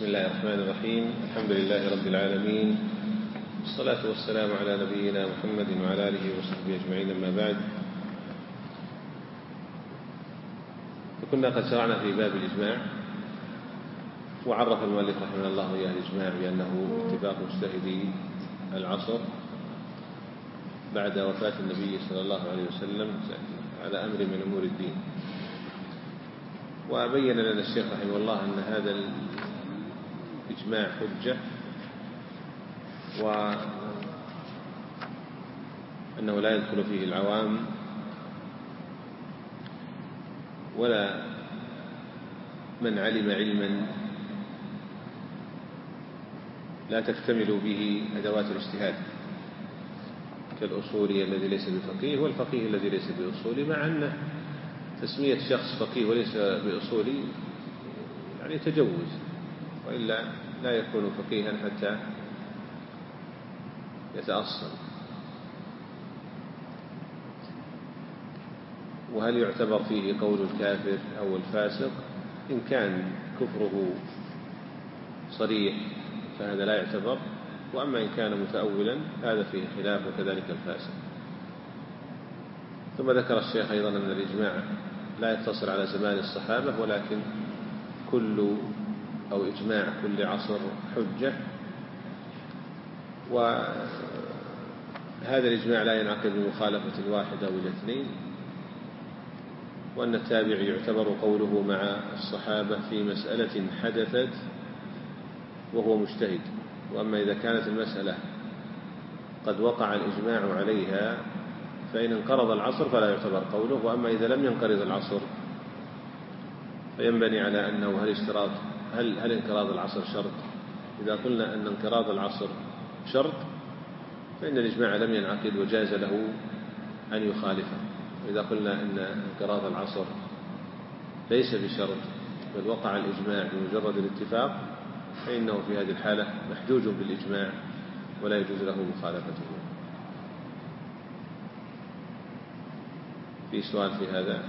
بسم الله الرحمن الرحيم. الحمد لله رب العالمين، والصلاة والسلام على نبينا محمد وعلى آله وصحبه أجمعين، أما بعد. فكنا قد شرعنا في باب الإجماع، وعرف المؤلف رحمه الله إياه الإجماع بأنه اتفاق مجتهدي العصر بعد وفاة النبي صلى الله عليه وسلم على أمر من أمور الدين. وبين لنا الشيخ رحمه الله أن هذا الإجماع حجة، وأنه لا يدخل فيه العوام ولا من علم علما لا تكتمل به أدوات الاجتهاد، كالأصولي الذي ليس بفقيه والفقيه الذي ليس بأصولي، مع أن تسمية شخص فقيه وليس بأصولي يعني تجوز، وإلا لا يكون فقيها حتى يتأصل. وهل يعتبر فيه قول الكافر أو الفاسق؟ إن كان كفره صريح فهذا لا يعتبر، وأما إن كان متأولا هذا فيه خلاف، وكذلك الفاسق. ثم ذكر الشيخ أيضا أن الإجماع لا يقتصر على زمان الصحابة، ولكن إجماع كل عصر حجة، وهذا الإجماع لا ينعقد بمخالفة واحد أو الاثنين، وأن التابع يعتبر قوله مع الصحابة في مسألة حدثت وهو مجتهد. وأما إذا كانت المسألة قد وقع الإجماع عليها فإن انقرض العصر فلا يعتبر قوله، وأما إذا لم ينقرض العصر فينبني على أنه هل انقراض العصر شرط؟ إذا قلنا أن انقراض العصر شرط فإن الإجماع لم ينعقد وجاز له أن يخالفه. وإذا قلنا أن انقراض العصر ليس بشرط بل وقع الإجماع بمجرد الاتفاق فإنه في هذه الحالة محجوج بالإجماع ولا يجوز له مخالفته. في سؤال في هذا؟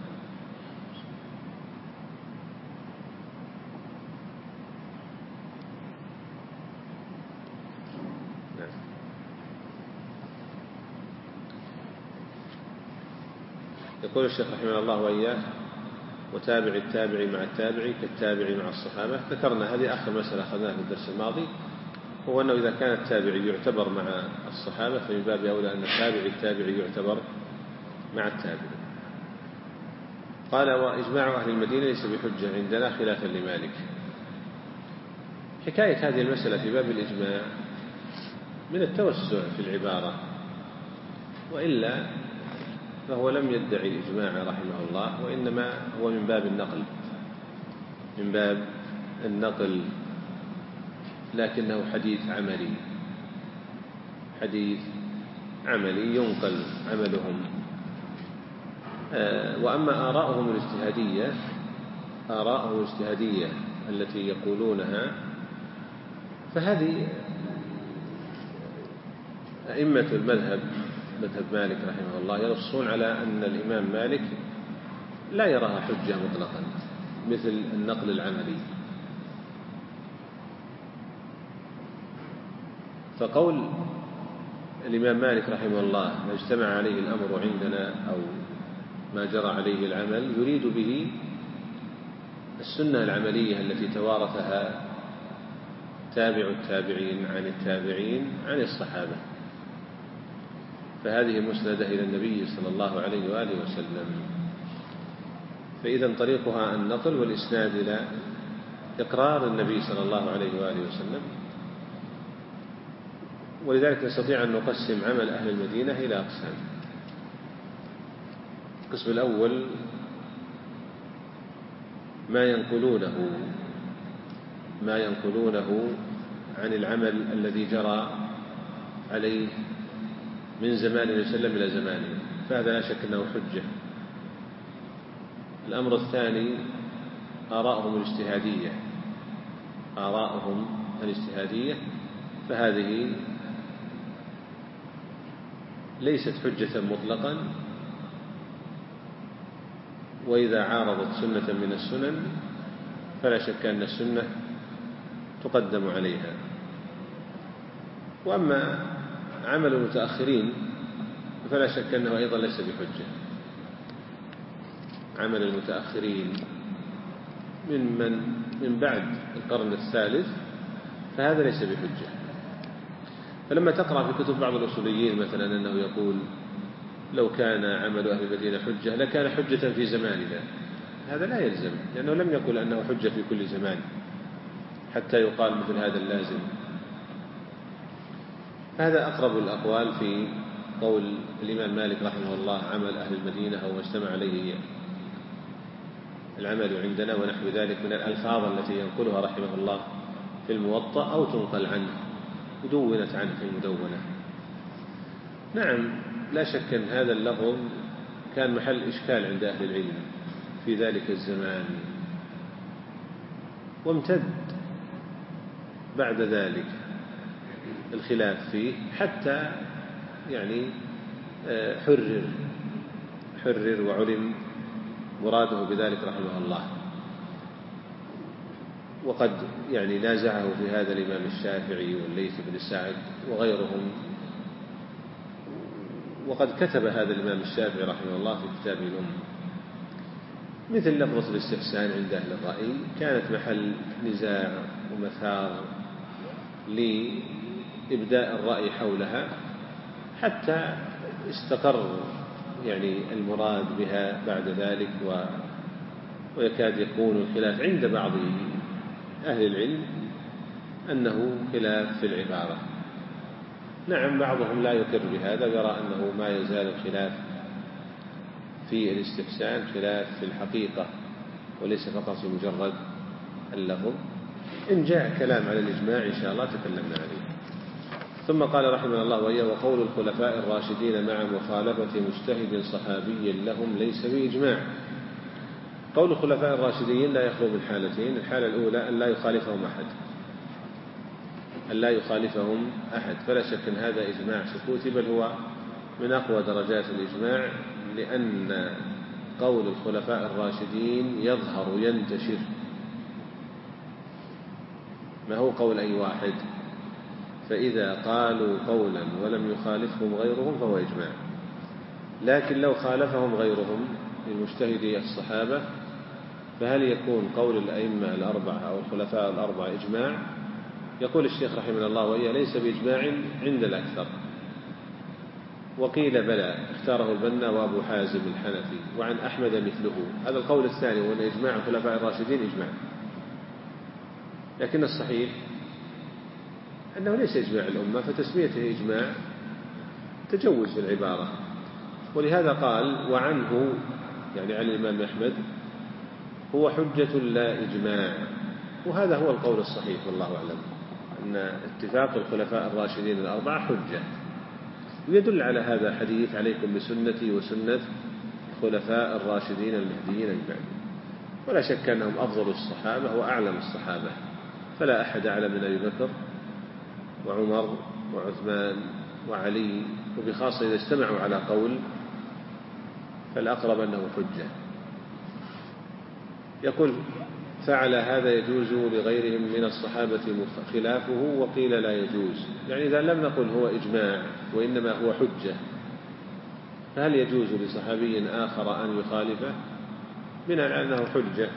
يقول الشيخ رحمه الله وإياه: وتابع التابع مع التابع كالتابع مع الصحابة. ذكرنا هذه آخر مسألة أخذناها في الدرس الماضي، هو أنه إذا كان التابع يعتبر مع الصحابة فمن باب أولى أن تابع التابع يعتبر مع التابع. قال: وإجماع أهل المدينة ليس بحجة عندنا خلافا لمالك. حكاية هذه المسألة في باب الإجماع من التوسع في العبارة، وإلا فهو لم يدعي الإجماع رحمه الله، وإنما هو من باب النقل، لكنه حديث عملي ينقل عملهم. وأما آراؤهم الاجتهادية التي يقولونها فهذه أئمة المذهب، مذهب مالك رحمه الله، ينصون على أن الإمام مالك لا يراها حجة مطلقا مثل النقل العملي. فقول الإمام مالك رحمه الله ما اجتمع عليه الأمر عندنا أو ما جرى عليه العمل، يريد به السنة العملية التي توارثها تابع التابعين عن التابعين عن الصحابة، فهذه مسندة إلى النبي صلى الله عليه وآله وسلم. فإذا طريقها النقل والإسناد إلى إقرار النبي صلى الله عليه وآله وسلم. ولذلك نستطيع أن نقسم عمل أهل المدينة إلى أقسام. القسم الأول ما ينقلونه عن العمل الذي جرى عليه من زمان النبي صلى الله عليه وسلم إلى زمانه، فهذا لا شك أنه حجة. الأمر الثاني آراءهم الاجتهادية، فهذه ليست حجة مطلقا، وإذا عارضت سنة من السنن فلا شك أن السنة تقدم عليها. وأما عمل المتأخرين فلا شك أنه أيضا ليس بحجة. عمل المتأخرين من بعد القرن الثالث فهذا ليس بحجة. فلما تقرأ في كتب بعض الأصوليين مثلا أنه يقول لو كان عمل أهل المدينة حجة لكان حجة في زماننا، هذا لا يلزم، لأنه لم يقل أنه حجة في كل زمان حتى يقال مثل هذا اللازم. هذا أقرب الأقوال في قول الإمام مالك رحمه الله عمل أهل المدينة أو ما اجتمع عليه العمل عندنا ونحو ذلك من الألفاظ التي ينقلها رحمه الله في الموطأ أو تنقل عنه ودونت عنه في المدونة. نعم لا شك أن هذا اللفظ كان محل إشكال عند أهل العلم في ذلك الزمان، وامتد بعد ذلك الخلاف فيه حتى يعني حرر وعلم مراده بذلك رحمه الله. وقد يعني نازعه في هذا الإمام الشافعي والليث بن سعد وغيرهم، وقد كتب هذا الإمام الشافعي رحمه الله في كتابه الأم. مثل لفظة الاستحسان عند أهل الرأي كانت محل نزاع ومثار لإبداء الرأي حولها حتى استقر يعني المراد بها بعد ذلك، ويكاد يكون الخلاف عند بعض أهل العلم أنه خلاف في العبارة. نعم بعضهم لا يقر بهذا، يرى أنه ما يزال الخلاف في الاستحسان خلاف في الحقيقة وليس فقط في مجرد اللفظ. إن جاء كلام على الإجماع إن شاء الله تكلمنا عليه. ثم قال رحمه الله وهي وقول الخلفاء الراشدين مع مخالفة مجتهد صحابي لهم ليس بإجماع. قول الخلفاء الراشدين لا يخلو من حالتين: الحالة الأولى أن لا يخالفهم أحد، فلا شك أن هذا إجماع سكوتي، بل هو من أقوى درجات الإجماع، لأن قول الخلفاء الراشدين يظهر ينتشر، ما هو قول أي واحد، فإذا قالوا قولا ولم يخالفهم غيرهم فهو إجماع. لكن لو خالفهم غيرهم من مجتهدي الصحابة فهل يكون قول الأئمة الأربعة أو الخلفاء الأربعة إجماع؟ يقول الشيخ رحمه الله وهي ليس بإجماع عند الأكثر، وقيل بلى اختاره البنا وأبو حازم الحنفي وعن أحمد مثله. هذا القول الثاني وأن إجماع الخلفاء الراشدين إجماع، لكن الصحيح أنه ليس إجماع الأمة، فتسميته إجماع تجوز في العبارة. ولهذا قال وعنه يعني عن الإمام أحمد هو حجة لا إجماع، وهذا هو القول الصحيح والله أعلم، أن اتفاق الخلفاء الراشدين الأربعة حجة. ويدل على هذا حديث عليكم بسنتي وسنة الخلفاء الراشدين المهديين من بعد. ولا شك أنهم أفضل الصحابة وأعلم الصحابة، فلا أحد أعلم من أبي بكر وعمر وعثمان وعلي، وبخاصة إذا اجتمعوا على قول فالأقرب أنه حجة. يقول فعلى هذا يجوز لغيرهم من الصحابة خلافه، وقيل لا يجوز. يعني إذا لم نقل هو إجماع وإنما هو حجة، فهل يجوز لصحابي آخر أن يخالفه بناء على أنه حجة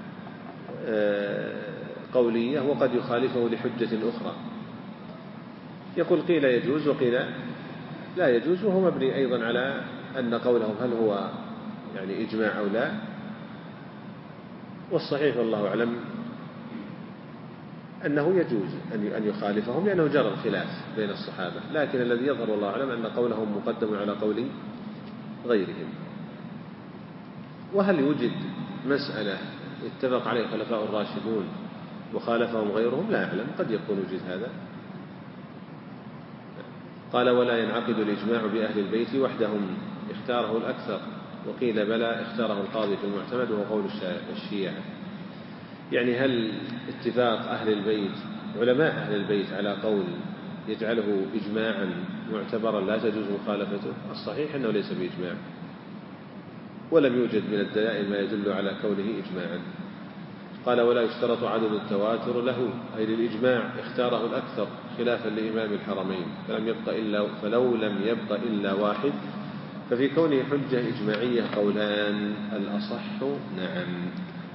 قولية وقد يخالفه لحجة أخرى؟ يقول قيل يجوز وقيل لا يجوز، وهو مبني أيضا على أن قولهم هل هو يعني إجماع أو لا. والصحيح والله أعلم أنه يجوز أن يخالفهم لأنه جرى الخلاف بين الصحابة، لكن الذي يظهر والله أعلم أن قولهم مقدم على قول غيرهم. وهل يوجد مسألة اتفق عليه الخلفاء الراشدون وخالفهم غيرهم؟ لا أعلم، قد يكون وجد هذا. قال ولا ينعقد الإجماع بأهل البيت وحدهم اختاره الأكثر، وقيل بلى اختاره القاضي في المعتمد وهو قول الشيعة. يعني هل اتفاق أهل البيت علماء أهل البيت على قول يجعله إجماعا معتبرا لا تجوز مخالفته؟ الصحيح أنه ليس بإجماع، ولم يوجد من الدلائل ما يدل على كونه إجماعا. قال ولا يشترط عدد التواتر له، أي للإجماع اختاره الأكثر خلافا لإمام الحرمين، فلو لم يبق إلا واحد ففي كونه حجة إجماعية قولان، الأصح نعم.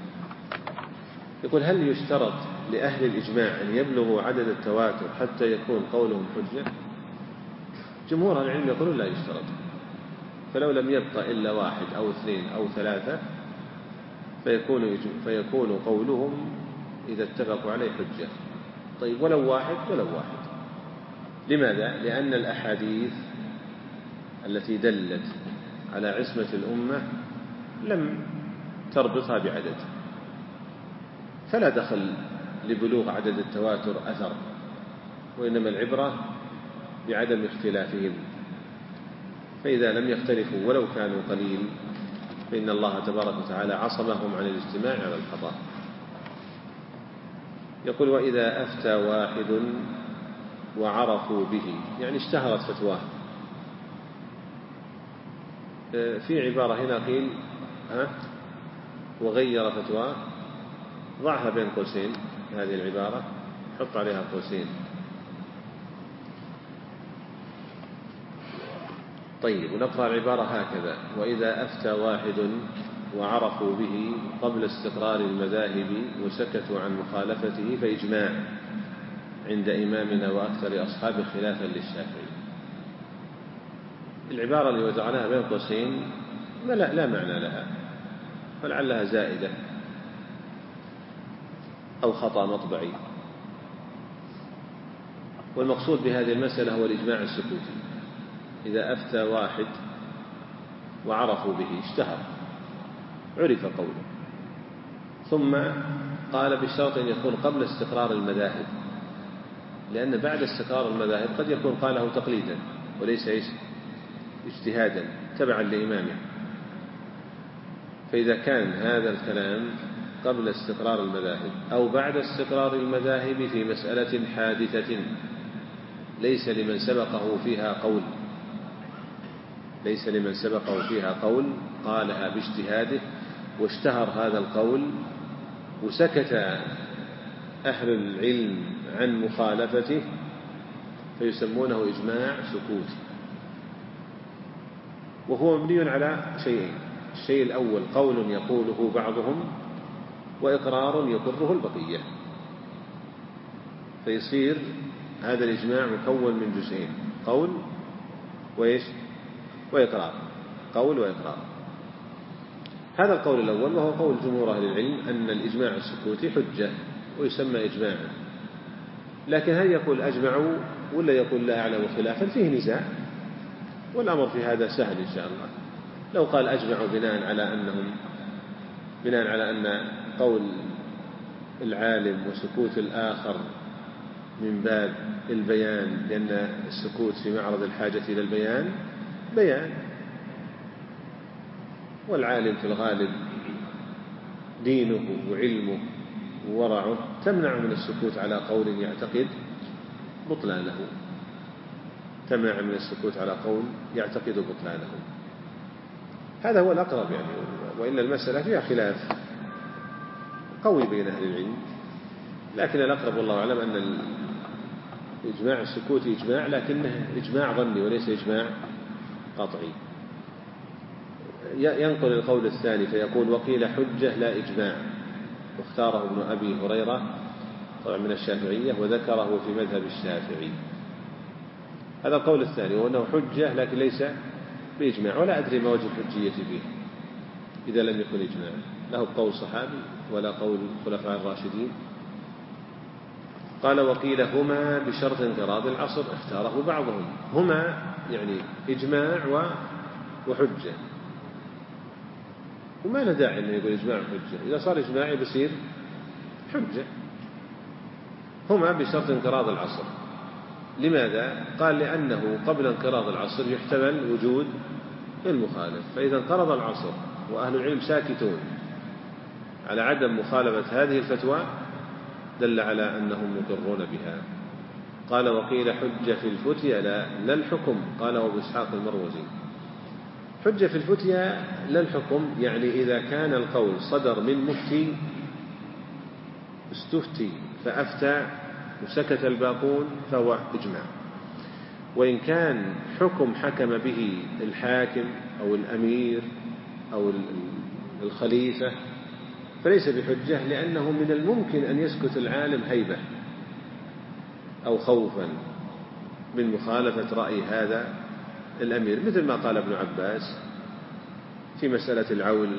يقول هل يشترط لأهل الإجماع أن يبلغوا عدد التواتر حتى يكون قولهم حجة؟ جمهور العلم يقولون لا يشترط، فلو لم يبق إلا واحد أو اثنين أو ثلاثة فيكون قولهم إذا اتفقوا عليه حجة. طيب ولو واحد لماذا؟ لأن الأحاديث التي دلت على عصمة الأمة لم تربطها بعدد، فلا دخل لبلوغ عدد التواتر أثر، وإنما العبرة بعدم اختلافهم، فإذا لم يختلفوا ولو كانوا قليل فإن الله تبارك وتعالى عصمهم عن الاجتماع على الخطأ. يقول وإذا أفتى واحد وعرفوا به، يعني اشتهرت فتواه. في عبارة هنا قيل وغير فتواه، ضعها بين قوسين، هذه العبارة حط عليها قوسين. طيب ونقرأ العبارة هكذا: وإذا أفتى واحد وعرفوا به قبل استقرار المذاهب وسكتوا عن مخالفته فإجماع عند إمامنا وأكثر أصحابه خلافا للشافعي. العبارة اللي وضعناها بين قوسين لا معنى لها، فلعلها زائدة أو خطأ مطبعي، والمقصود بهذه المسألة هو الإجماع السكوتي. إذا أفتى واحد وعرفوا به، اشتهر عرف قوله، ثم قال بشرط أن يكون قبل استقرار المذاهب، لأن بعد استقرار المذاهب قد يكون قاله تقليدا وليس اجتهادا تبعا لإمامه. فإذا كان هذا الكلام قبل استقرار المذاهب أو بعد استقرار المذاهب في مسألة حادثة ليس لمن سبقه فيها قول قالها باجتهاده واشتهر هذا القول وسكت أهل العلم عن مخالفته، فيسمونه إجماع سكوتي، وهو مبني على شيئين: الشيء الأول قول يقوله بعضهم، وإقرار يقره البقية، فيصير هذا الإجماع مكون من جزئين: قول وإقرار. قول وإقرار. هذا القول الأول وهو قول جمهور أهل العلم أن الإجماع السكوتي حجة ويسمى إجماعا. لكن هل يقول أجمعوا ولا يقول لا أعلم خلافا؟ فيه نزاع، والأمر في هذا سهل إن شاء الله. لو قال أجمعوا بناء على أن قول العالم وسكوت الآخر من باب البيان، لأن السكوت في معرض الحاجة إلى البيان بيان، والعالم في الغالب دينه وعلمه وورعه تمنع من السكوت على قول يعتقد بطلانه، هذا هو الأقرب يعني، وإلا المسألة فيها خلاف قوي بين أهل العلم، لكن الأقرب والله أعلم أن الإجماع السكوتي إجماع، لكنه إجماع ظني وليس إجماع قطعي. ينقل القول الثاني فيقول وقيل حجة لا إجماع، واختاره ابن أبي هريرة طبعا من الشافعية وذكره في مذهب الشافعي. هذا القول الثاني وأنه حجة لكن ليس بإجماع، ولا أدري ما وجه الحجية فيه إذا لم يكن إجماع، له قول صحابي ولا قول الخلفاء الراشدين. قال وقيل هما بشرط انقراض العصر، اختاره بعضهم. هما يعني إجماع وحجة، وما له داعي أنه يقول إجماع وحجة، إذا صار إجماعي بصير حجة. هما بشرط انقراض العصر. لماذا؟ قال لأنه قبل انقراض العصر يحتمل وجود المخالف، فإذا انقرض العصر وأهل العلم ساكتون على عدم مخالفة هذه الفتوى دل على أنهم مقرون بها. قال وقيل حجة في الفتية لا الحكم، قال أبو إسحاق المروزي. حجة في الفتية لا الحكم، يعني إذا كان القول صدر من مفتي استفتي فأفتى وسكت الباقون فهو إجماع. وإن كان حكم حكم به الحاكم أو الأمير أو الخليفة فليس بحجة، لأنه من الممكن أن يسكت العالم هيبة أو خوفا من مخالفة رأي هذا الأمير، مثل ما قال ابن عباس في مسألة العول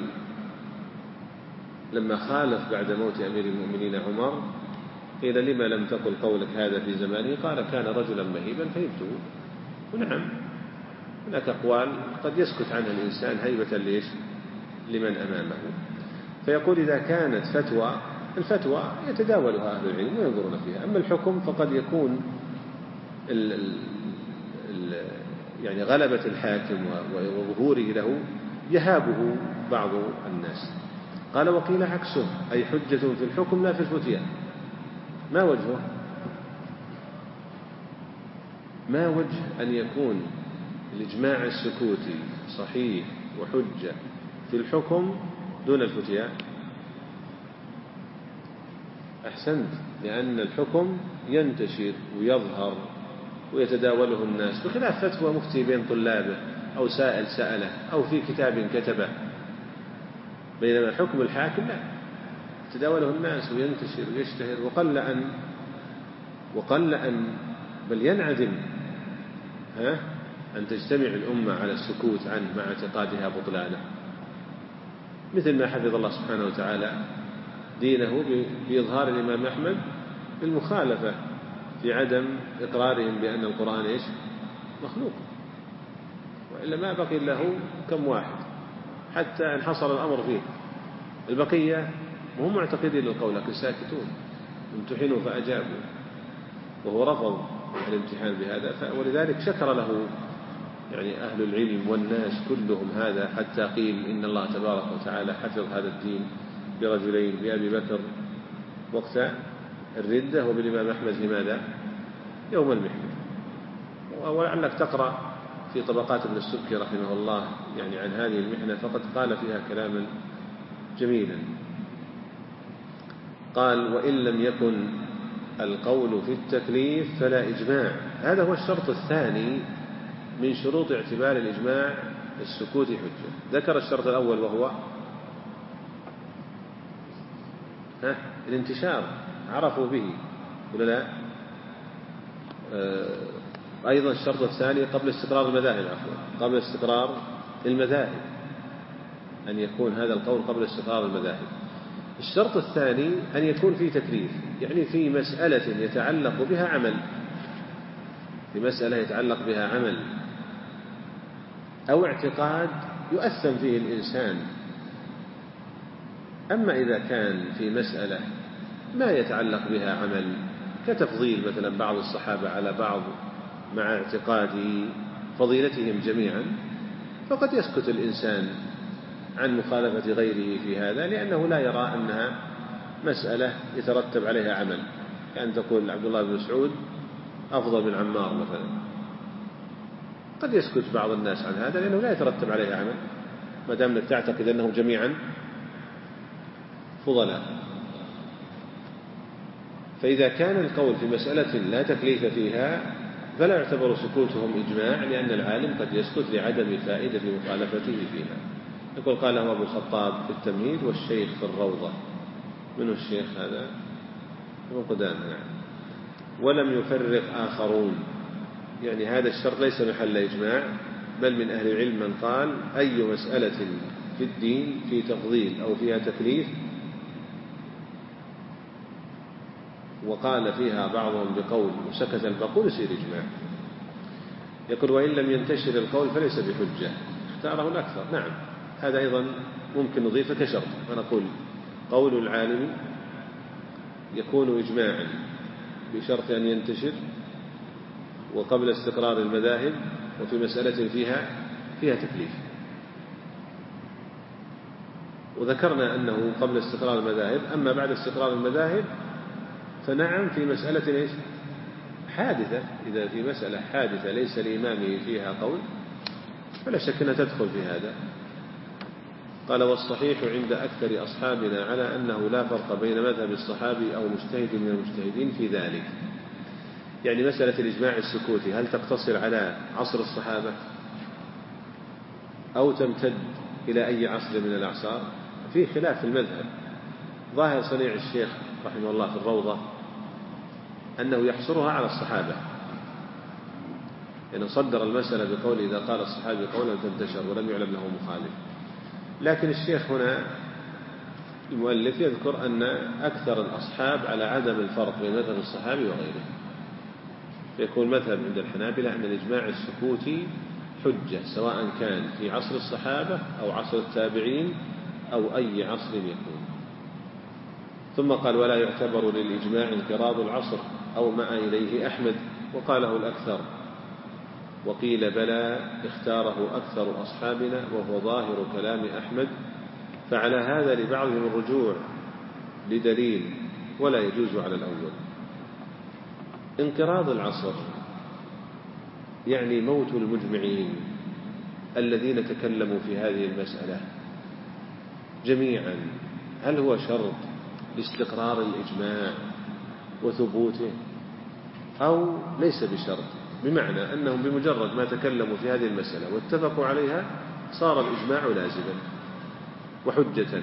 لما خالف بعد موت أمير المؤمنين عمر، قيل لما لم تقل قولك هذا في زمانه؟ قال كان رجلا مهيبا فهبته. ونعم هناك أقوال قد يسكت عنها الإنسان هيبة لمن أمامه. فيقول إذا كانت فتوى، الفتوى يتداولها أهل العلم وينظرون فيها، أما الحكم فقد يكون يعني غلبة الحاكم وظهوره له يهابه بعض الناس. قال وقيل عكسه، أي حجة في الحكم لا في الفتية. ما وجهه؟ ما وجه أن يكون الإجماع السكوتي صحيح وحجة في الحكم دون الفتية؟ أحسنت، لأن الحكم ينتشر ويظهر ويتداوله الناس، بخلاف فتوى مفتي بين طلابه أو سائل سأله أو في كتاب كتبه، بينما حكم الحاكم لا، يتداوله الناس وينتشر ويشتهر، وقل أن بل ينعدم أن تجتمع الأمة على السكوت عنه مع اعتقادها بطلانه، مثل ما حفظ الله سبحانه وتعالى دينه بإظهار الإمام أحمد بالمخالفة في عدم إقرارهم بأن القرآن مخلوق، وإلا ما بقي له كم واحد حتى انحصر الأمر فيه. البقية وهم معتقدين للقول لكن ساكتون، امتحنوا فأجابوا، وهو رفض الامتحان بهذا. ولذلك شكر له يعني أهل العلم والناس كلهم هذا، حتى قيل إن الله تبارك وتعالى حفظ هذا الدين برجلين، بأبي بكر وقت الردة وبالإمام أحمد لماذا؟ يوم المحنة. ولعلك تقرأ في طبقات ابن السبكي رحمه الله يعني عن هذه المحنة، فقد قال فيها كلاما جميلا. قال وإن لم يكن القول في التكليف فلا إجماع. هذا هو الشرط الثاني من شروط اعتبار الإجماع السكوت حجة. ذكر الشرط الأول وهو الانتشار، عرفوا به ولا لا؟ أيضا الشرط الثاني قبل استقرار المذاهب، قبل استقرار المذاهب، أن يكون هذا القول قبل استقرار المذاهب. الشرط الثاني أن يكون في تكليف، يعني في مسألة يتعلق بها عمل، في مسألة يتعلق بها عمل أو اعتقاد يؤثم فيه الإنسان. أما إذا كان في مسألة ما يتعلق بها عمل، كتفضيل مثلا بعض الصحابة على بعض مع اعتقاد فضيلتهم جميعا، فقد يسكت الإنسان عن مخالفة غيره في هذا، لأنه لا يرى أنها مسألة يترتب عليها عمل، كأن تقول عبد الله بن مسعود أفضل من عمار مثلا، قد يسكت بعض الناس عن هذا لأنه لا يترتب عليها عمل، ما دام أنك تعتقد أنهم جميعا فضلاء. فإذا كان القول في مسألة لا تكليف فيها فلا يعتبر سكوتهم إجماع، لأن العالم قد يسكت لعدم فائدة مخالفته فيها. يقول قاله أبو الخطاب في التمهيد والشيخ في الروضة. منه الشيخ هذا ابن قدامة. ولم يفرق آخرون، يعني هذا الشرط ليس محل إجماع، بل من أهل العلم من قال أي مسألة في الدين في تفضيل أو فيها تكليف وقال فيها بعضهم بقول وسكت الباقون يصير إجماع. يقول وإن لم ينتشر القول فليس بحجة، اختاره الأكثر. نعم هذا أيضا ممكن نضيفه كشرط، فنقول قول العالم يكون إجماعا بشرط أن ينتشر وقبل استقرار المذاهب وفي مسألة فيها تكليف. وذكرنا أنه قبل استقرار المذاهب، أما بعد استقرار المذاهب فنعم في مسألة حادثة، إذا في مسألة حادثة ليس لإمامه فيها قول فلا شك أنها تدخل في هذا. قال: والصحيح عند أكثر أصحابنا على أنه لا فرق بين مذهب الصحابي أو مجتهد من المجتهدين في ذلك. يعني مسألة الإجماع السكوتي هل تقتصر على عصر الصحابة أو تمتد إلى أي عصر من الأعصار؟ في خلاف في المذهب. ظاهر صنيع الشيخ رحمه الله في الروضة أنه يحصرها على الصحابة، يعني صدر المسألة بقول إذا قال الصحابي قولا تنتشر ولم يعلم له مخالف. لكن الشيخ هنا المؤلف يذكر أن أكثر الأصحاب على عدم الفرق بين مذهب الصحابي وغيره، فيكون مذهب عند الحنابلة أن الإجماع السكوتي حجة سواء كان في عصر الصحابة أو عصر التابعين أو أي عصر يكون. ثم قال: ولا يعتبر للإجماع انقراض العصر أو ما إليه أحمد، وقاله الأكثر. وقيل بلى اختاره أكثر أصحابنا وهو ظاهر كلام أحمد، فعلى هذا لبعضهم الرجوع لدليل ولا يجوز على الأول. انقراض العصر يعني موت المجمعين الذين تكلموا في هذه المسألة جميعا. هل هو شرط لاستقرار الإجماع وثبوته أو ليس بشرط؟ بمعنى أنهم بمجرد ما تكلموا في هذه المسألة واتفقوا عليها صار الإجماع لازما وحجة.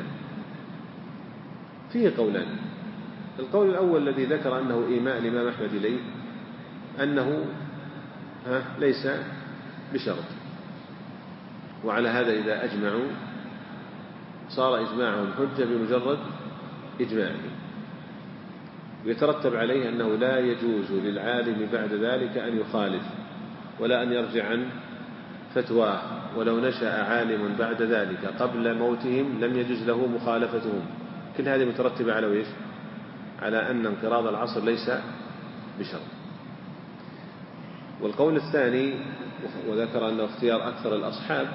فيه قولان. القول الأول الذي ذكر أنه إيماء الإمام أحمد إليه أنه ليس بشرط، وعلى هذا إذا أجمعوا صار إجماعهم حجة بمجرد إجماعهم، ويترتب عليه أنه لا يجوز للعالم بعد ذلك أن يخالف ولا أن يرجع عن فتواه، ولو نشأ عالم بعد ذلك قبل موتهم لم يجوز له مخالفتهم. كل هذه مترتبة على ويش؟ على أن انقراض العصر ليس بشرط. والقول الثاني وذكر أنه اختيار أكثر الأصحاب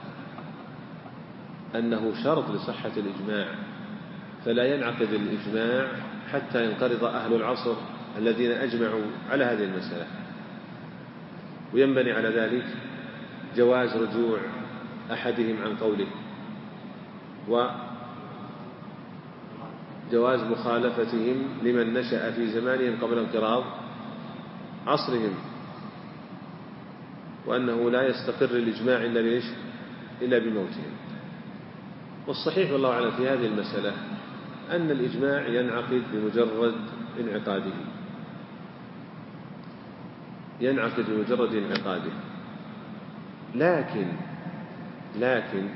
أنه شرط لصحة الإجماع، فلا ينعقد الإجماع حتى ينقرض أهل العصر الذين أجمعوا على هذه المسألة. وينبني على ذلك جواز رجوع أحدهم عن قوله، وجواز مخالفتهم لمن نشأ في زمانهم قبل انقراض عصرهم، وأنه لا يستقر الإجماع إلا بموتهم. والصحيح والله أعلم في هذه المسألة أن الإجماع ينعقد بمجرد انعقاده، لكن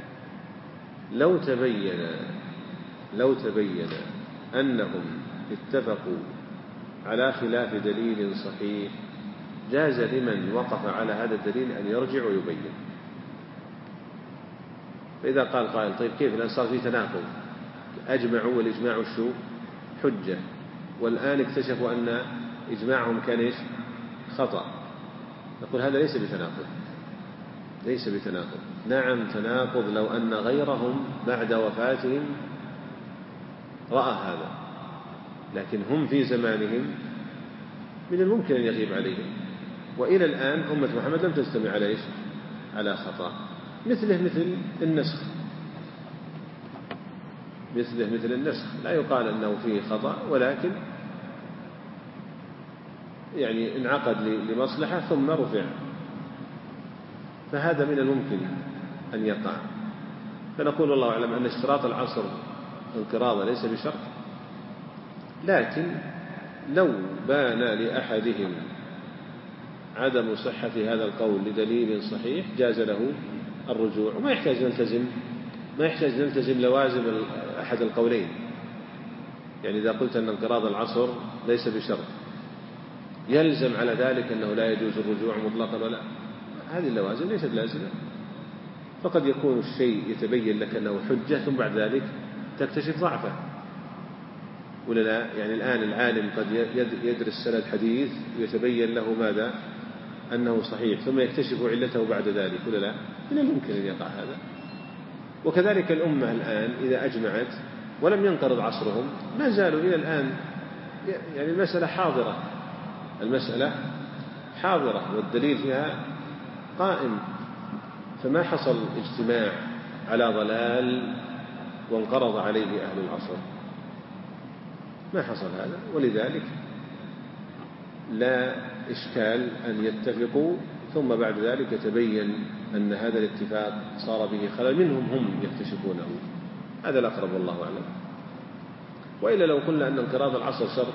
لو تبين أنهم اتفقوا على خلاف دليل صحيح جاز لمن وقف على هذا الدليل أن يرجع ويبين. فإذا قال قائل: طيب كيف الآن صار في تناقض، أجمعوا والإجماع حجة، والآن اكتشفوا أن إجماعهم كان خطأ، نقول هذا ليس بتناقض. نعم تناقض لو أن غيرهم بعد وفاتهم رأى هذا، لكن هم في زمانهم من الممكن أن يغيب عليهم، وإلى الآن أمة محمد لم تجتمع على خطأ. مثل النسخ لا يقال أنه فيه خطأ، ولكن يعني انعقد لمصلحة ثم رفع، فهذا من الممكن أن يقع. فنقول والله أعلم أن اشتراط العصر انقراض ليس بشرط، لكن لو بان لأحدهم عدم صحة هذا القول لدليل صحيح جاز له الرجوع، وما يحتاج نلتزم لوازم أحد القولين. يعني إذا قلت أن انقراض العصر ليس بشرط يلزم على ذلك أنه لا يجوز الرجوع مطلقا، ولا هذه اللوازم ليست لازمة. فقد يكون الشيء يتبين لك أنه حجة ثم بعد ذلك تكتشف ضعفه، ولا لا؟ يعني الآن العالم قد يدرس سند حديث ويتبين له ماذا؟ أنه صحيح، ثم يكتشف علته بعد ذلك، ولا لا؟ من الممكن أن يقع هذا. وكذلك الأمة الآن إذا أجمعت ولم ينقرض عصرهم ما زالوا إلى الآن، يعني المسألة حاضرة والدليل فيها قائم، فما حصل اجتماع على ضلال وانقرض عليه أهل العصر. ما حصل هذا، ولذلك لا إشكال أن يتفقوا ثم بعد ذلك يتبين أن هذا الاتفاق صار به خلل منهم هم يكتشفونه. هذا الأقرب والله أعلم. وإلا لو قلنا أن انقراض العصر شرط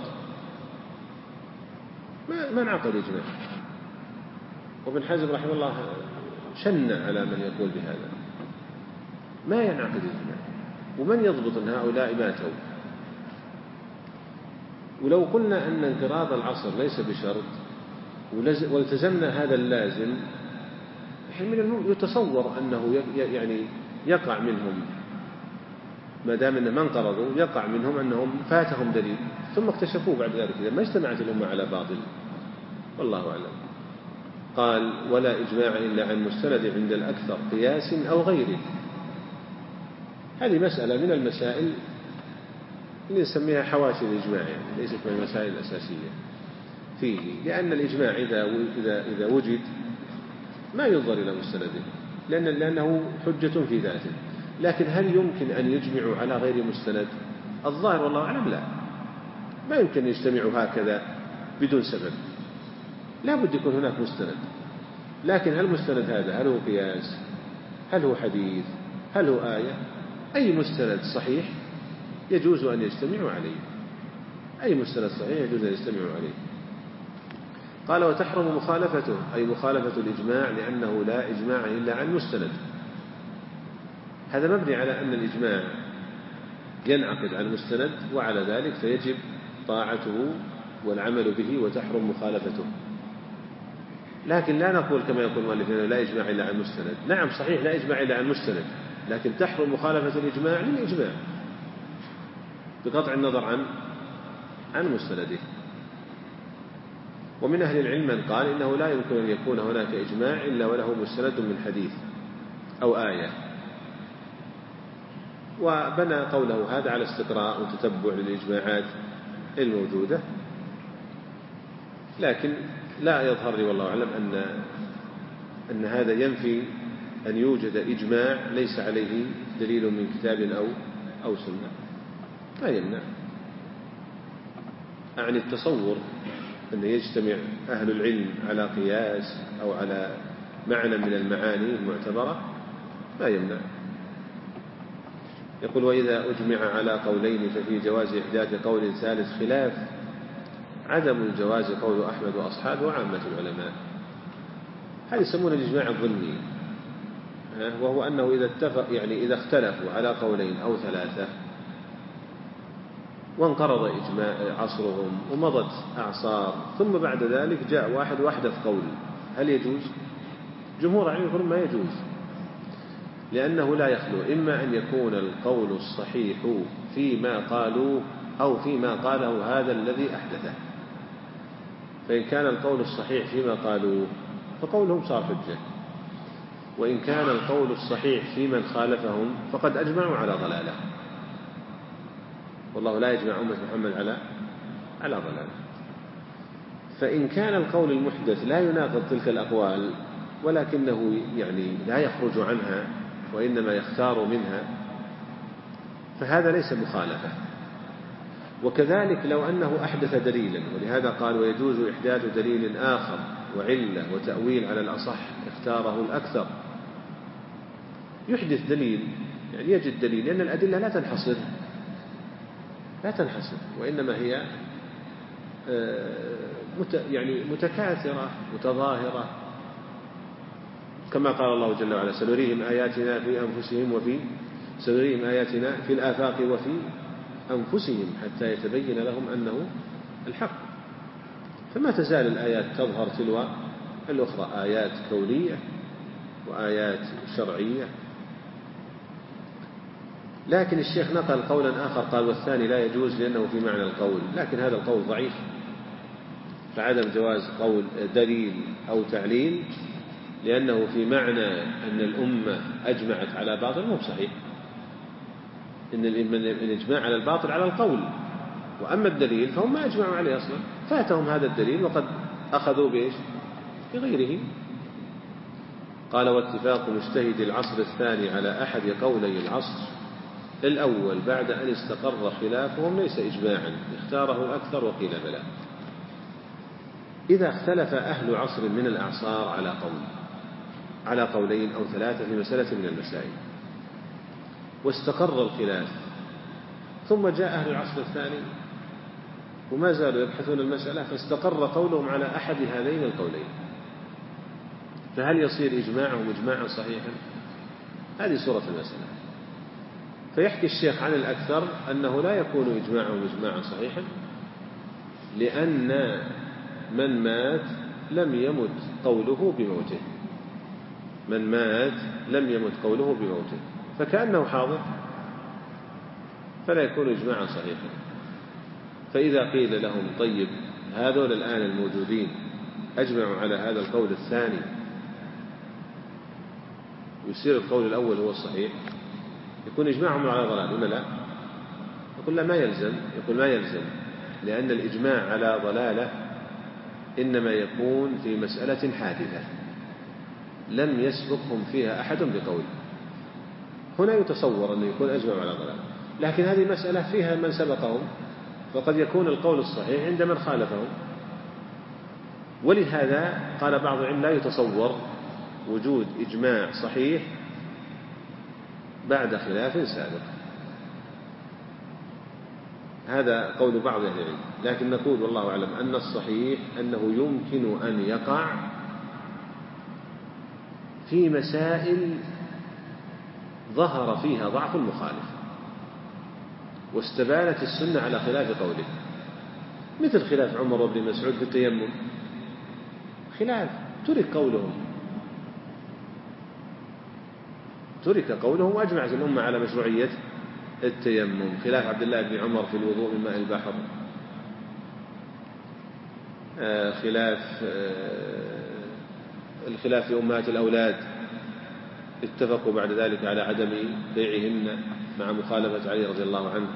ما انعقد إجماع. وابن حزم رحمه الله شن على من يقول بهذا، ما ينعقد إجماع، ومن يضبط أن هؤلاء ماتوا. ولو قلنا أن انقراض العصر ليس بشرط والتزمنا هذا اللازم، يتصور أنه يعني يقع منهم ما دام أنهم انقرضوا يقع منهم أنهم فاتهم دليل ثم اكتشفوه بعد ذلك إذا ما اجتمعت الأمة على باطل، والله أعلم. قال ولا إجماع إلا عن مستند عند الأكثر قياس أو غيره. هذه مسألة من المسائل اللي نسميها حواشي الإجماع، يعني ليست من المسائل الأساسية فيه، لأن الإجماع إذا وجد ما ينظر إلى مستنده لأنه حجة في ذاته. لكن هل يمكن أن يجمعوا على غير مستند؟ الظاهر والله أعلم لا، ما يمكن أن يجتمعوا هكذا بدون سبب، لا بد يكون هناك مستند. لكن هل المستند هذا هل هو قياس، هل هو حديث، هل هو آية؟ أي مستند صحيح يجوز أن يجتمعوا عليه، أي مستند صحيح يجوز أن يجتمعوا عليه. قال وتحرم مخالفته أي مخالفة الإجماع لأنه لا إجماع إلا عن مستند. هذا مبني على أن الإجماع ينعقد عن مستند، وعلى ذلك فيجب طاعته والعمل به وتحرم مخالفته. لكن لا نقول كما يقول المؤلف لا إجماع إلا عن مستند. نعم صحيح لا إجماع إلا عن مستند، لكن تحرم مخالفة الإجماع للإجماع بقطع النظر عن مستنده. ومن أهل العلم من قال إنه لا يمكن أن يكون هناك إجماع إلا وله مستند من حديث أو آية، وبنى قوله هذا على استقراء وتتبع للإجماعات الموجودة. لكن لا يظهر لي والله أعلم أن هذا ينفي أن يوجد إجماع ليس عليه دليل من كتاب أو سنة، لا يمنع. أعني التصور أن يجتمع أهل العلم على قياس أو على معنى من المعاني المعتبرة لا يمنع. يقول وإذا أجمع على قولين ففي جواز إحداث قول ثالث خلاف عدم الجواز قول أحمد وأصحابه وعامة العلماء. هذا يسمونه الإجماع الظني، وهو أنه إذا اتفق يعني إذا اختلفوا على قولين أو ثلاثة وانقرض إجماع عصرهم ومضت أعصار ثم بعد ذلك جاء واحد وأحدث قول، هل يجوز؟ جمهور العلماء يقولون ما يجوز، لأنه لا يخلو إما أن يكون القول الصحيح فيما قالوه أو فيما قاله هذا الذي أحدثه. فإن كان القول الصحيح فيما قالوه فقولهم صار حجة، وإن كان القول الصحيح في من خالفهم فقد أجمعوا على ضلاله، والله لا يجمع أمة محمد على ضلاله. فإن كان القول المحدث لا يناقض تلك الأقوال ولكنه يعني لا يخرج عنها وإنما يختار منها فهذا ليس مخالفة. وكذلك لو أنه أحدث دليلا، ولهذا قال ويجوز إحداث دليل آخر وعلة وتأويل على الأصح اختاره الأكثر. يحدث دليل يعني يجد دليل، لأن الأدلة لا تنحصر وإنما هي يعني متكاثرة متظاهرة، كما قال الله جل وعلا سنريهم آياتنا في أنفسهم سنريهم آياتنا في الآفاق وفي أنفسهم حتى يتبين لهم أنه الحق. فما تزال الآيات تظهر تلو الأخرى، آيات كونية وآيات شرعية. لكن الشيخ نقل قولا آخر قال والثاني لا يجوز لأنه في معنى القول، لكن هذا القول ضعيف، فعدم جواز قول دليل أو تعليل لأنه في معنى أن الأمة أجمعت على باطل مو صحيح، إن الإجماع على الباطل على القول، وأما الدليل فهم ما أجمعوا عليه أصلا، فاتهم هذا الدليل وقد أخذوا بغيره. قال: واتفاق مجتهد العصر الثاني على أحد قولي العصر الأول بعد أن استقر خلافهم ليس إجماعا، اختاره الأكثر وقيل بلى. إذا اختلف أهل عصر من الأعصار على قولين أو ثلاثة في مسألة من المسائل واستقر الخلاف، ثم جاء أهل العصر الثاني وما زالوا يبحثون المسألة فاستقر قولهم على أحد هذين القولين، فهل يصير إجماعهم إجماعا صحيحا؟ هذه صورة المسألة. فيحكي الشيخ عن الأكثر أنه لا يكون إجماعهم إجماعا صحيحا، لأن من مات لم يمت قوله بموته، من مات لم يمت قوله بموته، فكأنه حاضر فلا يكون إجماعا صحيحا. فإذا قيل لهم: طيب هذول الآن الموجودين أجمعوا على هذا القول الثاني، يصير القول الأول هو الصحيح، يكون إجماعهم على ضلال ولا لا؟ يقول: لا، ما يلزم. يقول: ما يلزم، لأن الإجماع على ضلالة إنما يكون في مسألة حادثة لم يسبقهم فيها أحد بقول، هنا يتصور أن يكون أجمعوا على ضلال، لكن هذه مسألة فيها من سبقهم، فقد يكون القول الصحيح عند من خالفهم. ولهذا قال بعض العلم: لا يتصور وجود إجماع صحيح بعد خلاف سابق. هذا قول بعض أهل العلم، لكن نقول والله أعلم أن الصحيح أنه يمكن أن يقع في مسائل ظهر فيها ضعف المخالف واستبانت السنة على خلاف قوله، مثل خلاف عمر وابن مسعود في التيمم، خلاف ترك قوله وأجمعت الأمة على مشروعية التيمم. خلاف عبد الله بن عمر في الوضوء من ماء البحر، الخلاف في أمهات الأولاد، اتفقوا بعد ذلك على عدم بيعهن مع مخالفة علي رضي الله عنه.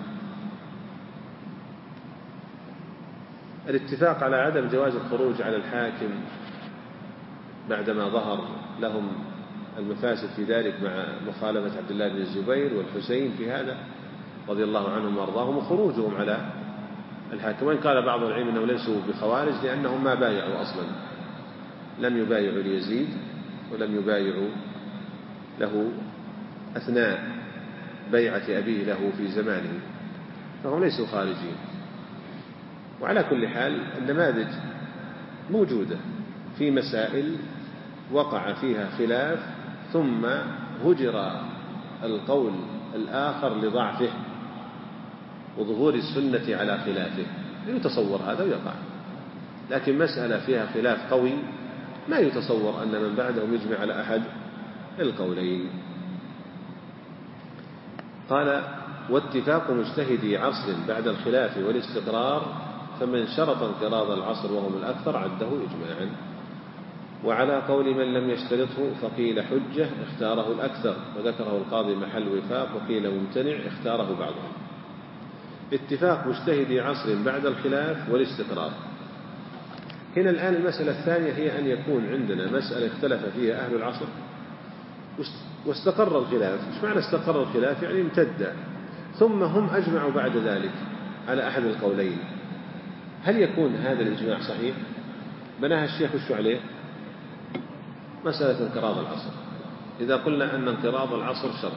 الاتفاق على عدم جواز الخروج على الحاكم بعدما ظهر لهم المفاسد في ذلك مع مخالفة عبد الله بن الزبير والحسين في هذا رضي الله عنهم وارضاهم وخروجهم على الحاكم. وإن قال بعض العلم أنهم ليسوا بخوارج لأنهم ما بايعوا أصلا، لم يبايعوا ليزيد ولم يبايعوا له أثناء بيعة أبيه له في زمانه، فهم ليسوا خارجين. وعلى كل حال النماذج موجودة في مسائل وقع فيها خلاف ثم هجر القول الآخر لضعفه وظهور السنة على خلافه، يتصور هذا ويقع. لكن مسألة فيها خلاف قوي ما يتصور أن من بعدهم يجمع على أحد القولين. قال: واتفاق مجتهدي عصر بعد الخلاف والاستقرار، فمن شرط انقراض العصر وهم الأكثر عده إجماعا. وعلى قول من لم يشترطه فقيل حجة اختاره الأكثر، وذكره القاضي محل وفاق، وقيل ممتنع اختاره بعضهم. اتفاق مجتهدي عصر بعد الخلاف والاستقرار. هنا الآن المسألة الثانية هي أن يكون عندنا مسألة اختلف فيها أهل العصر واستقر الخلاف. إيش معنى استقر الخلاف؟ يعني امتد، ثم هم أجمعوا بعد ذلك على أحد القولين. هل يكون هذا الإجماع صحيح؟ بناها الشيخ وش عليه؟ مسألة انقراض العصر. إذا قلنا أن انقراض العصر شرط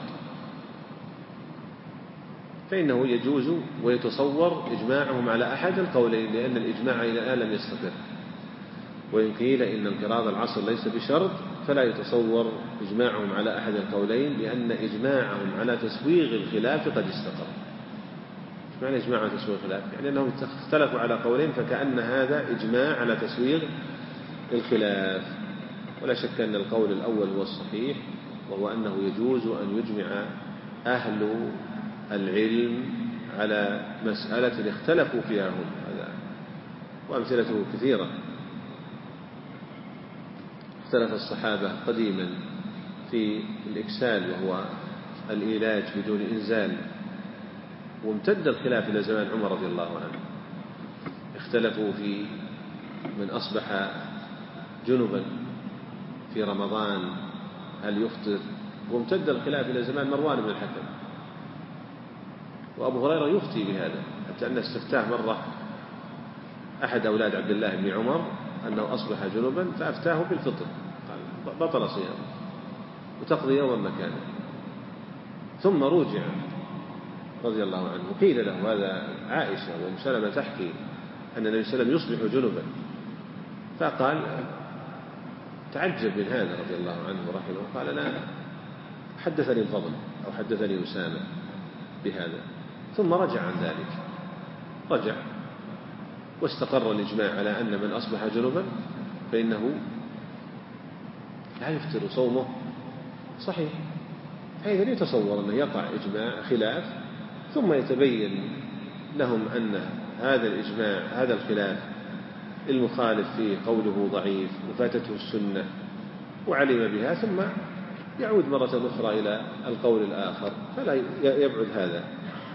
فإنه يجوز ويتصور إجماعهم على أحد القولين، لأن الإجماع إلى الآن لم يستقر. وإن قيل إن انقراض العصر ليس بشرط فلا يتصور إجماعهم على أحد القولين، لأن إجماعهم على تسويغ الخلاف قد استقر. إيش معنى إجماع على تسويغ الخلاف؟ يعني أنهم اختلفوا على قولين فكأن هذا إجماع على تسويغ الخلاف. ولا شك أن القول الأول هو الصحيح، وهو أنه يجوز أن يجمع أهل العلم على مسألة اختلفوا فيها هم، هذا وأمثلته كثيرة. اختلف الصحابة قديما في الإكسال وهو الإيلاج بدون إنزال، وامتد الخلاف إلى زمان عمر رضي الله عنه. اختلفوا في من أصبح جنبا في رمضان هل يفطر؟ وامتد الخلاف إلى زمان مروان بن الحكم، وأبو هريرة يفتي بهذا، حتى أن استفتاه مرة أحد أولاد عبد الله بن عمر أنه أصبح جنبا فأفتاه بالفطر، قال بطل صيامه وتقضي يوما مكانه. ثم رجع رضي الله عنه وقيل له، هذا عائشة وأم سلمة تحكي أن النبي صلى الله عليه وسلم يصبح جنبا، فقال تعجب من هذا رضي الله عنه ورحمه، قال أنا حدثني الفضل أو حدثني أسامة بهذا. ثم رجع عن ذلك، رجع واستقر الإجماع على أن من أصبح جنبا فإنه لا يفطر، صومه صحيح. فإذا يتصور أنه يقع إجماع خلاف ثم يتبين لهم أن هذا الإجماع هذا الخلاف المخالف فيه قوله ضعيف وفاتته السنة وعلم بها، ثم يعود مرة أخرى إلى القول الآخر، فلا يبعد هذا.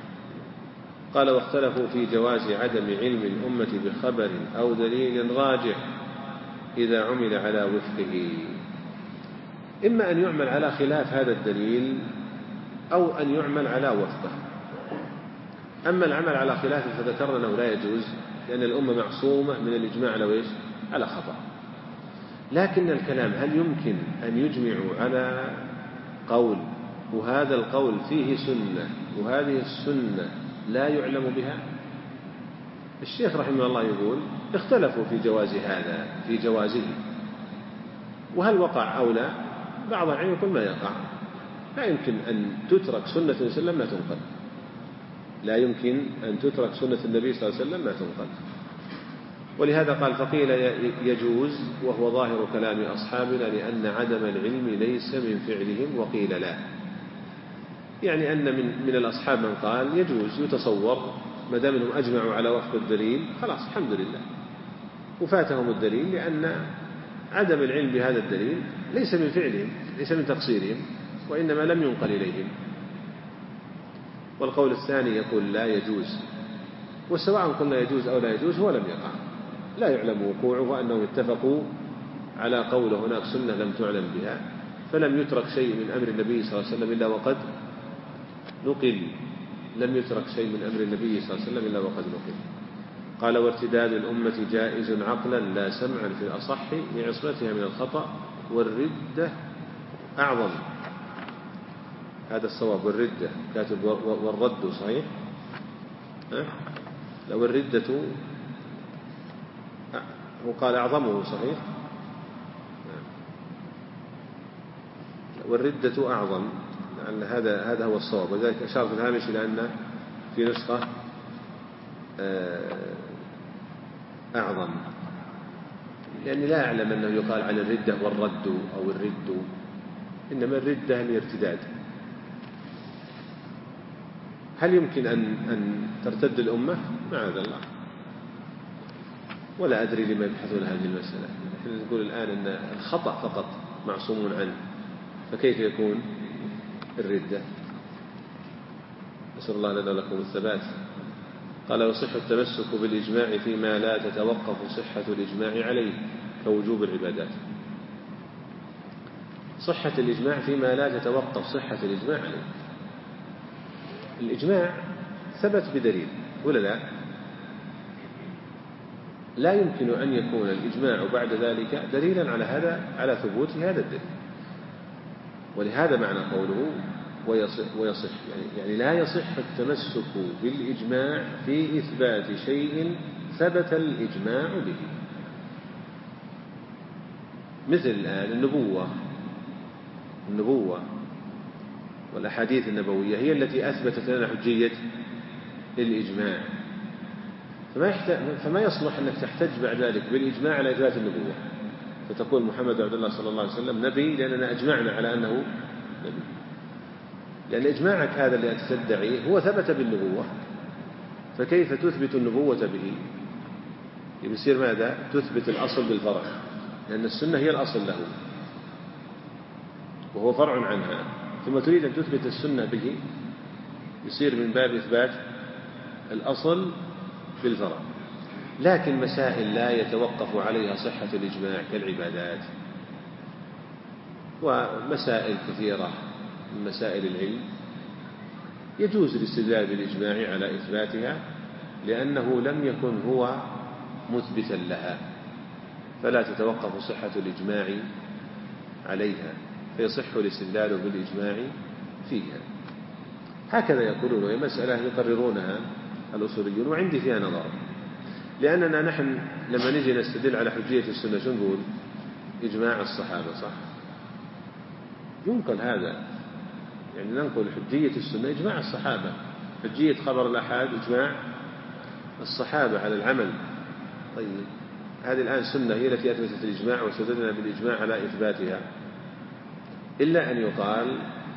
قال واختلفوا في جواز عدم علم الأمة بخبر أو دليل راجح إذا عمل على وفقه، إما أن يعمل على خلاف هذا الدليل أو أن يعمل على وفقه. أما العمل على خلافه فذكرنا أنه لا يجوز، لأن الأمة معصومة من الإجماع على خطأ. لكن الكلام هل يمكن أن يجمعوا على قول وهذا القول فيه سنة وهذه السنة لا يعلم بها؟ الشيخ رحمه الله يقول اختلفوا في جواز هذا، في جوازه، وهل وقع أو لا. بعض العلم يقول ما يقع، لا يمكن أن تترك سنة النبي صلى الله عليه وسلم ما تنقل، لا يمكن أن تترك سنة النبي صلى الله عليه وسلم ما تنقل. ولهذا قال فقيل يجوز، وهو ظاهر كلام أصحابنا، لأن عدم العلم ليس من فعلهم، وقيل لا، يعني أن من الأصحاب من قال يجوز، يتصور ما دام أنهم أجمعوا على وفق الدليل خلاص الحمد لله، وفاتهم الدليل، لأن عدم العلم بهذا الدليل ليس من فعلهم، ليس من تقصيرهم، وإنما لم ينقل إليهم. والقول الثاني يقول لا يجوز، وسواء قلنا يجوز أو لا يجوز هو لم يقع، لا يعلم وقوعه، وأنهم اتفقوا على قول هناك سنة لم تعلم بها، فلم يترك شيء من أمر النبي صلى الله عليه وسلم إلا وقد نقل، لم يترك شيء من أمر النبي صلى الله عليه وسلم إلا وقد نقل. قال وارتداد الأمة جائز عقلا لا سمعا في الأصح لعصمتها من الخطأ، والردة أعظم، هذا الصواب، والردة كاتب والرد صحيح، لو الردة وقال أعظمه صحيح، والردة أعظم، لأن هذا هو الصواب، وذلك أشار في الهامش إلى أن في نسخة أعظم، لأني لا أعلم أنه يقال عن الردة والرد أو الرد، إنما الردة الارتداد. هل يمكن أن ترتد الأمة؟ معاذ الله، ولا أدري لما يبحثون هذه المسألة. نحن نقول الآن أن الخطأ فقط معصوم عنه، فكيف يكون الردة؟ نسأل الله لنا ولكم الثبات. قال وصح التمسك بالإجماع فيما لا تتوقف صحة الإجماع عليه كوجوب العبادات. صحة الإجماع فيما لا تتوقف صحة الإجماع عليه، الإجماع ثبت بدليل ولا لا؟ لا يمكن أن يكون الإجماع بعد ذلك دليلا على ثبوت هذا الدليل، ولهذا معنى قوله ويصح، يعني لا يصح التمسك بالإجماع في إثبات شيء ثبت الإجماع به، مثل الآن النبوة والأحاديث النبوية هي التي أثبتت لنا حجية الإجماع، فما يصلح أنك تحتج بعد ذلك بالإجماع على إثبات النبوة، فتقول محمد عبد الله صلى الله عليه وسلم نبي لأننا أجمعنا على أنه نبي، لأن إجماعك هذا اللي أنت تدعيه هو ثبت بالنبوة، فكيف تثبت النبوة به؟ يصير ماذا؟ تثبت الأصل بالفرع، لأن السنة هي الأصل له وهو فرع عنها، ثم تريد أن تثبت السنة به، يصير من باب إثبات الأصل بالفرع. لكن مسائل لا يتوقف عليها صحة الإجماع كالعبادات ومسائل كثيرة من مسائل العلم يجوز الاستدلال بالإجماع على إثباتها، لأنه لم يكن هو مثبتا لها، فلا تتوقف صحة الإجماع عليها، فيصح الاستدلال بالإجماع فيها. هكذا يقولون، وهي مسألة يقررونها الأصوليون، وعندي فيها نظر، لأننا نحن لما نجي نستدل على حجية السنة شو نقول؟ إجماع الصحابة، صح؟ ينقل هذا، يعني ننقل حجية السنة إجماع الصحابة، حجية خبر الآحاد إجماع الصحابة على العمل. طيب هذه الآن سنة هي التي أثبتت الإجماع واستدلنا بالإجماع على إثباتها، إلا أن يقال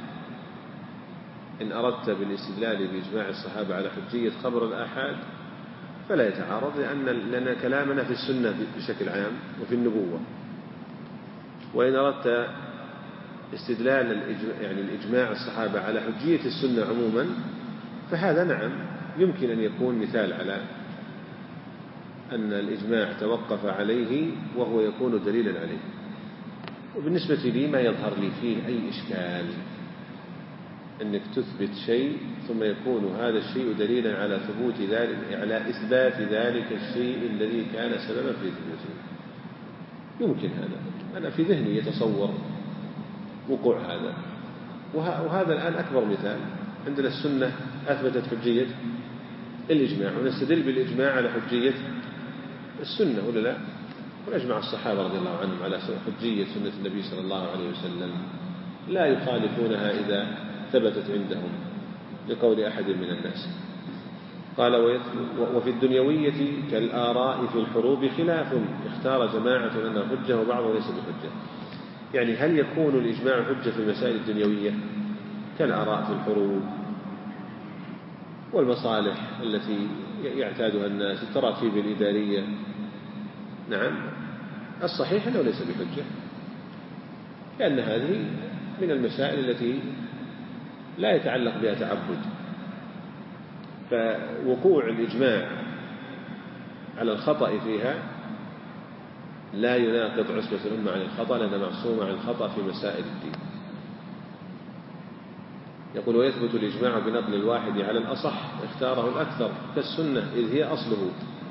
إن أردت بالاستدلال بإجماع الصحابة على حجية خبر الآحاد فلا يتعارض، لأن كلامنا في السنة بشكل عام وفي النبوة. وإن أردت استدلال يعني الإجماع الصحابة على حجية السنة عموما فهذا نعم يمكن أن يكون مثال على أن الإجماع توقف عليه وهو يكون دليلا عليه. وبالنسبة لي ما يظهر لي فيه أي إشكال أنك تثبت شيء ثم يكون هذا الشيء دليلا على ثبوت ذلك، على إثبات ذلك الشيء الذي كان سببا في ثبوته. يمكن هذا، أنا في ذهني يتصور وقوع هذا. وهذا الآن أكبر مثال، عندنا السنة أثبتت حجية الإجماع، ونستدل بالإجماع على حجية السنة ولا لا؟ ونجمع الصحابة رضي الله عنهم على حجية سنة النبي صلى الله عليه وسلم، لا يخالفونها إذا ثبتت عندهم لقول أحد من الناس. قال وفي الدنيوية كالآراء في الحروب خلاف، اختار جماعة أنها حجة وبعضها ليس بحجة. يعني هل يكون الإجماع حجة في المسائل الدنيوية كالآراء في الحروب والمصالح التي يعتادها الناس، التراكيب الإدارية؟ نعم، الصحيح أنه ليس بحجة، لأن هذه من المسائل التي لا يتعلق بها تعبد، فوقوع الإجماع على الخطأ فيها لا يناقض عصمة الأمة عن الخطأ، لأنها معصومة عن الخطأ في مسائل الدين. يقول ويثبت الإجماع بنقل الواحد على الأصح، اختاره الأكثر كالسنة إذ هي أصله.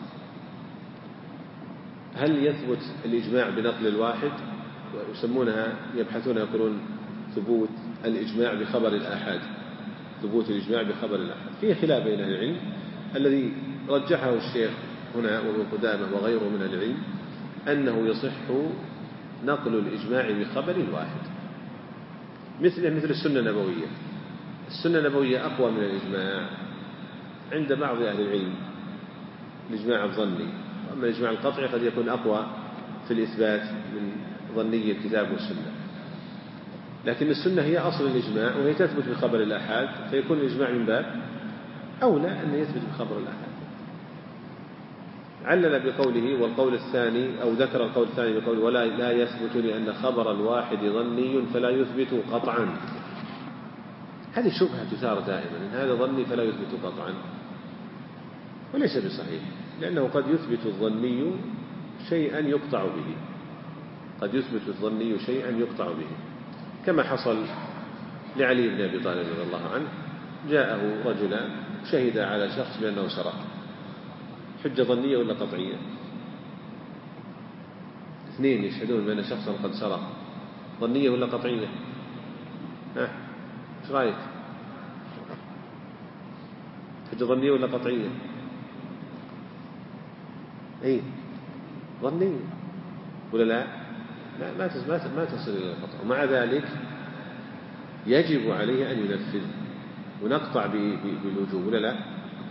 هل يثبت الإجماع بنقل الواحد؟ ويسمونها، يبحثون يقولون ثبوت الإجماع بخبر الآحاد، ثبوت الإجماع بخبر الآحاد. فيه خلاف بين أهل العلم، الذي رجحه الشيخ هنا وابن قدامة وغيره من العلم أنه يصح نقل الإجماع بخبر الواحد، مثل السنة النبوية. السنة النبوية أقوى من الإجماع عند بعض أهل العلم، الإجماع الظني. أما الإجماع القطعي قد يكون أقوى في الإثبات من ظني الكتاب والسنة، لكن السنة هي أصل الإجماع وهي تثبت بخبر الآحاد، فيكون الإجماع من باب أولى أن يثبت بخبر الآحاد. علل بقوله والقول الثاني، أو ذكر القول الثاني بقوله ولا لا يثبت لأن خبر الواحد ظني فلا يثبت قطعا. هذه شبهة تثار دائما، إن هذا ظني فلا يثبت قطعا، وليس بصحيح، لأنه قد يثبت الظني شيئا يقطع به، قد يثبت الظني شيئا يقطع به، كما حصل لعلي بن أبي طالب رضي الله عنه، جاءه رجلان شهد على شخص بأنه سرق، حجة ظنية ولا قطعية؟ اثنين يشهدون بأن شخصا قد سرق، ظنية ولا قطعية؟ ايش رأيك؟ حجة ظنية ولا قطعية؟ اي ظنية ولا لا؟ لا، ما تصل إلى القطع، ومع ذلك يجب عليه أن ينفذ ونقطع بالوجوب ولا لا؟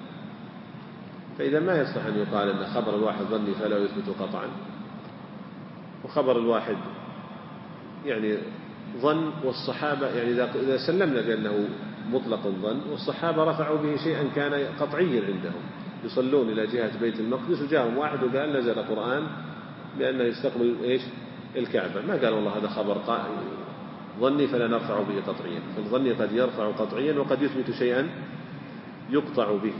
فإذا ما يصح أن يقال أن خبر الواحد ظني فلا يثبت قطعا، وخبر الواحد يعني ظن، والصحابة يعني إذا سلمنا بأنه مطلق الظن، والصحابة رفعوا به شيئا كان قطعيا عندهم، يصلون إلى جهة بيت المقدس وجاءهم واحد وقال نزل قرآن بأنه يستقبل إيش؟ الكعبة، ما قال والله هذا خبر ظني فلا نرفع به قطعيا. فالظني قد يرفع قطعيا وقد يثبت شيئا يقطع به.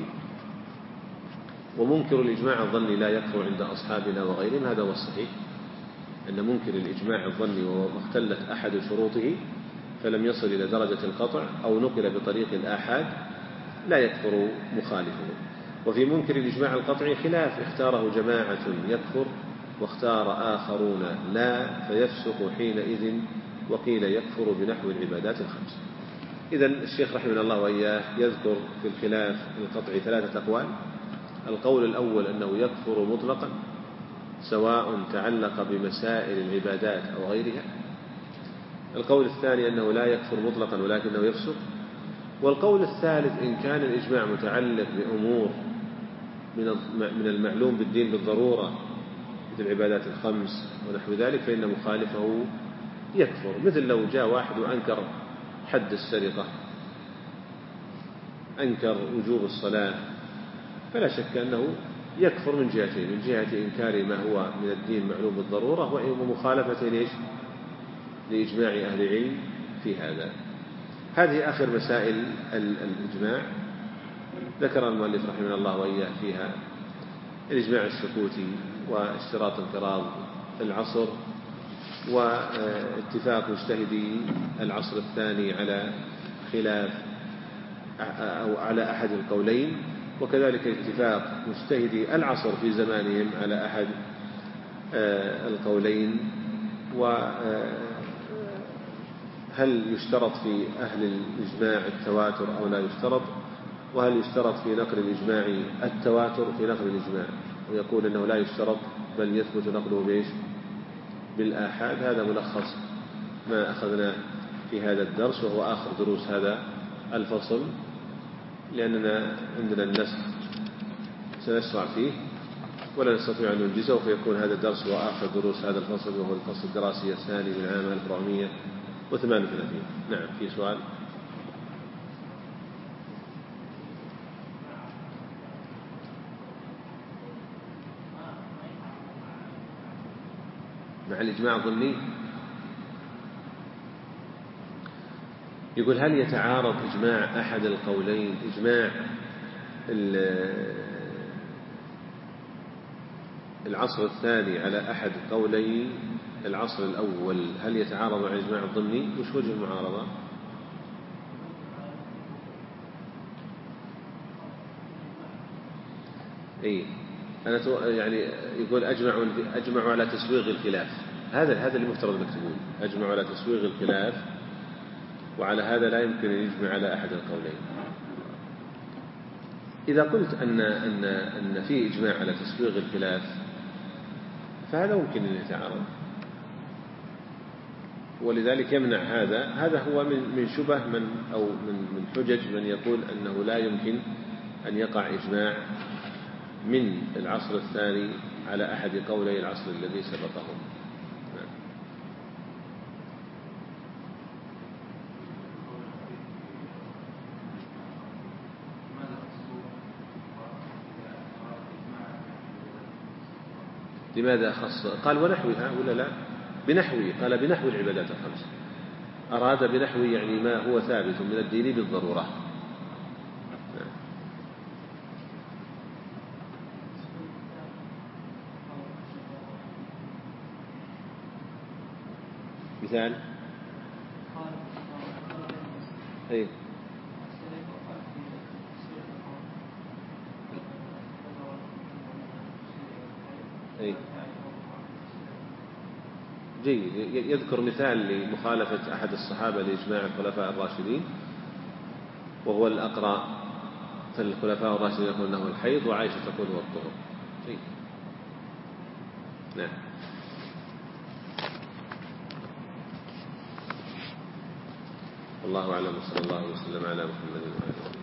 ومنكر الإجماع الظني لا يكفر عند أصحابنا وغيرهم، هذا هو الصحيح، أن منكر الإجماع الظني واختلت أحد شروطه فلم يصل إلى درجة القطع أو نقل بطريق الآحاد لا يكفر مخالفه. وفي منكر الإجماع القطعي خلاف، اختاره جماعة يكفر واختار آخرون لا فيفسق حينئذ، وقيل يكفر بنحو العبادات الخمس. إذن الشيخ رحمه الله وإياه يذكر في الخلاف القطعي 3 أقوال. القول الأول أنه يكفر مطلقا سواء تعلق بمسائل العبادات أو غيرها. القول الثاني أنه لا يكفر مطلقا ولكنه يفسق. والقول الثالث إن كان الإجماع متعلق بأمور من المعلوم بالدين بالضرورة مثل العبادات الخمس ونحو ذلك فإن مخالفه يكفر، مثل لو جاء واحد وأنكر حد السرقة، أنكر وجوب الصلاة، فلا شك أنه يكفر من جهتين: من جهة إنكار ما هو من الدين معلوم بالضرورة، ومخالفة لإجماع أهل العلم في هذا. هذه آخر مسائل الإجماع ذكر المؤلف رحمه الله وإياه فيها الإجماع السكوتي واشتراط انقراض العصر واتفاق مجتهدي العصر الثاني على خلاف أو على أحد القولين، وكذلك اتفاق مجتهدي العصر في زمانهم على أحد القولين. وهل يشترط في أهل الإجماع التواتر أو لا يشترط، وهل يشترط في نقل الإجماع التواتر في نقل الإجماع، ويقول أنه لا يشترط بل يثبت نقله بالآحاد. هذا ملخص ما أخذناه في هذا الدرس، وهو آخر دروس هذا الفصل، لأننا عندنا النسخ سنشرع فيه ولا نستطيع أن ننجزه، فيكون هذا الدرس هو آخر دروس هذا الفصل، وهو الفصل الدراسي الثاني من عام 1438. نعم، في سؤال؟ مع الإجماع الظني يقول: هل يتعارض إجماع أحد القولين، إجماع العصر الثاني على أحد قولي العصر الأول، هل يتعارض مع الإجماع الظني؟ وش وجه المعارضة؟ أنا يعني يقول أجمعوا على تسويغ الخلاف. هذا اللي مفترض أنك تقول: أجمعوا على تسويغ الخلاف، وعلى هذا لا يمكن أن يجمع على أحد القولين. إذا قلت أن في إجماع على تسويغ الخلاف فهذا ممكن أن يتعارض، ولذلك يمنع هذا هو من شبه أو من حجج من يقول أنه لا يمكن أن يقع إجماع من العصر الثاني على أحد قولي العصر الذي سبقهم. لماذا خص؟ قال ونحوها ولا لا؟ بنحوه، قال بنحو العبادات الخمس، أراد بنحوه يعني ما هو ثابت من الدين بالضرورة. مثال؟ أي جيد. يذكر مثال لمخالفة أحد الصحابة لإجماع الخلفاء الراشدين، وهو الأقرأ، فالخلفاء الراشدين يقول أنه الحيض وعائشة تقول هو الطهر. جيد. نعم. والله أعلم، صلى الله وسلم على محمد وعلى آله.